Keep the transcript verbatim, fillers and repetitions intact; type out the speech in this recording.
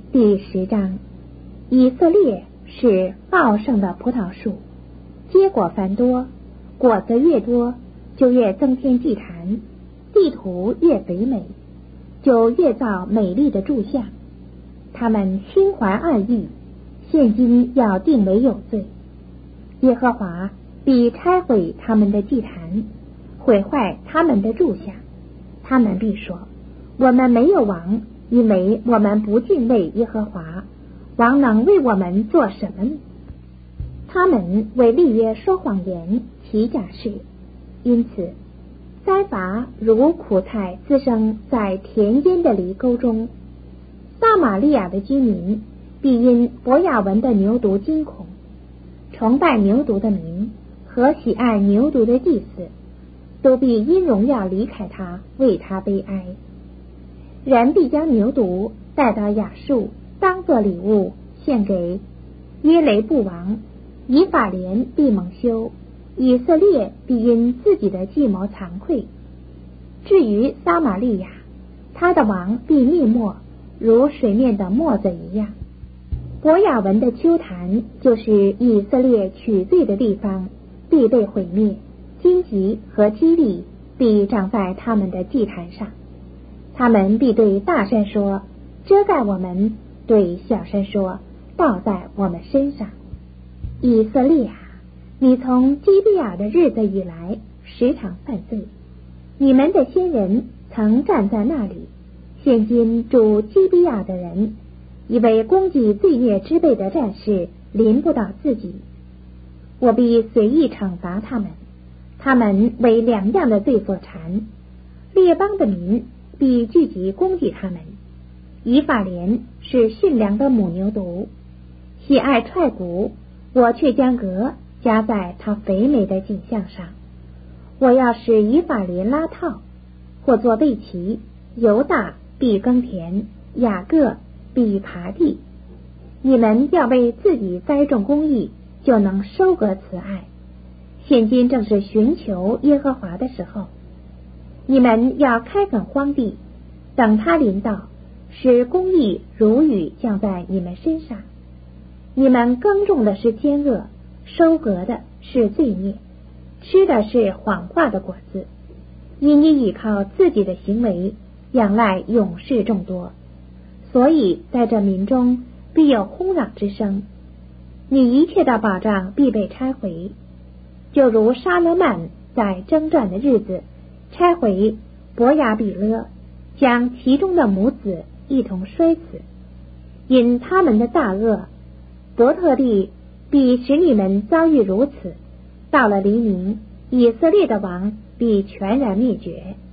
第十章，以色列是茂盛的葡萄树，结果繁多，果子越多，就越增添祭坛，地土越肥美，就越造美丽的柱像。他们心怀二意，现今要定为有罪。耶和华必拆毁他们的祭坛，毁坏他们的柱像。他们必说：我们没有王，因为我们不敬畏耶和华。王能为我们做什么呢？他们为立约说谎言，起假誓。因此灾罚如苦菜滋生在田间的犁沟中。撒玛利亚的居民必因伯亚文的牛犊惊恐，崇拜牛犊的民和喜爱牛犊的祭司，都必因荣耀离开他，为他悲哀。人必将牛犊带到亚述，当作礼物献给耶雷布王。以法莲必蒙羞，以色列必因自己的计谋惭愧。至于撒玛利亚，他的王必灭没，如水面的沫子一样。伯亚文的丘坛，就是以色列取罪的地方，必被毁灭，荆棘和蒺藜必长在他们的祭坛上。他们必对大山说：遮盖我们；对小山说：倒在我们身上。以色列啊，你从基比亚的日子以来时常犯罪，你们的先人曾站在那里。现今住基比亚的人，以为攻击罪孽之辈的战士临不到自己，我必随意惩罚他们，他们为两样的罪所缠。列邦的民必聚集攻击他们。以法莲是驯良的母牛犊，喜爱踹骨，我却将革加在它肥美的颈项上。我要使以法莲拉套，或作背旗。犹大必耕田，雅各必耙地。你们要为自己栽种公义，就能收割慈爱。现今正是寻求耶和华的时候，你们要开垦荒地，等他临到，使公义如雨降在你们身上。你们耕种的是奸恶，收割的是罪孽，吃的是谎话的果子。因你倚靠自己的行为，仰赖勇士众多，所以在这民中必有轰嚷之声。你一切的保障必被拆毁，就如沙勒曼在征战的日子拆毁伯亚比勒，将其中的母子一同摔死。因他们的大恶，伯特利必使你们遭遇如此。到了黎明，以色列的王必全然灭绝。